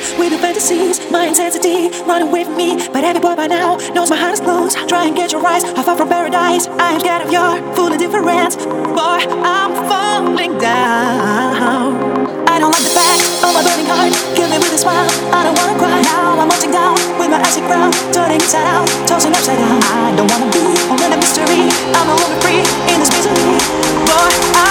with your fantasies, my intensity, running with me. But every boy by now knows my heart is closed. Try and get your eyes, I far from paradise. I am scared of your full indifference. Boy, I'm falling down. I don't like the fact of my burning heart. Kill me with a smile, I don't wanna cry. Now I'm melting down with my acid crown, turning inside out, tossing upside down. I don't wanna be all in a mystery. I'm a woman free in this misery. Boy,